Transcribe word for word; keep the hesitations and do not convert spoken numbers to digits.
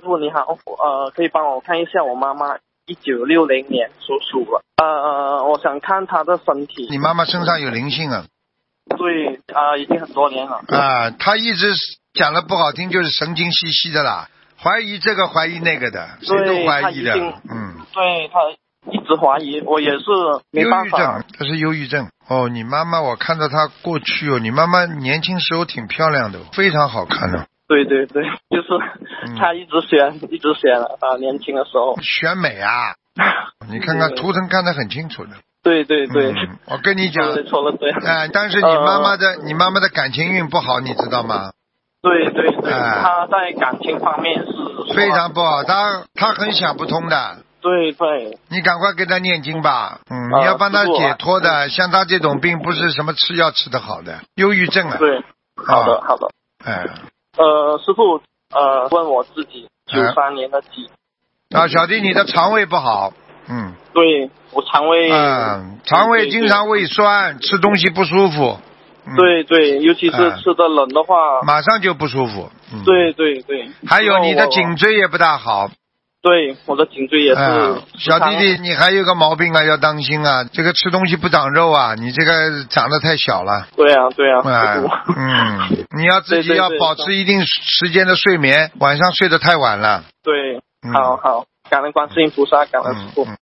傅你好，呃，可以帮我看一下我妈妈一九六零年属鼠的，呃，我想看她的身体。 你妈妈身上有灵性啊？ 对，啊、呃，已经很多年了。 啊，她一直讲的不好听，就是神经兮兮的啦，怀疑这个怀疑那个的，谁都怀疑的，嗯。 对，她一直怀疑，我也是没办法。 忧郁症，这是忧郁症。哦，你妈妈，我看到她过去哦，你妈妈年轻时候挺漂亮的，非常好看的。 对对对，就是她一直选，嗯、一直选啊、呃，年轻的时候。 选美啊！你看看图腾看得很清楚的。 对对对， 嗯、我跟你讲， 错了对。 啊、呃，但是你妈妈的、呃，你妈妈的感情运不好，你知道吗？ 对对对， 呃、 她在感情方面是非常不好，她她很想不通的。 对对， 你赶快给她念经吧，嗯，呃、你要帮她解脱的。呃、像她这种病，不是什么吃药吃得好的，忧郁症啊。 对，好的、啊、好的。 哎。 呃，师傅，呃，问我自己九三年的鸡。 啊，小弟，你的肠胃不好，嗯。 对，我肠胃。 嗯，肠胃经常胃酸，吃东西不舒服。 嗯、对对，尤其是吃的冷的话， 马上就不舒服。嗯、 对对对。 还有你的颈椎也不大好。 对，我的颈椎也是、 嗯。小弟弟，你还有个毛病啊，要当心啊！这个吃东西不长肉啊，你这个长得太小了。 对啊，对啊。 嗯嗯，你要自己要保持一定时间的睡眠，晚上睡得太晚了。 对，好好，感恩观世音菩萨，感恩师父。嗯嗯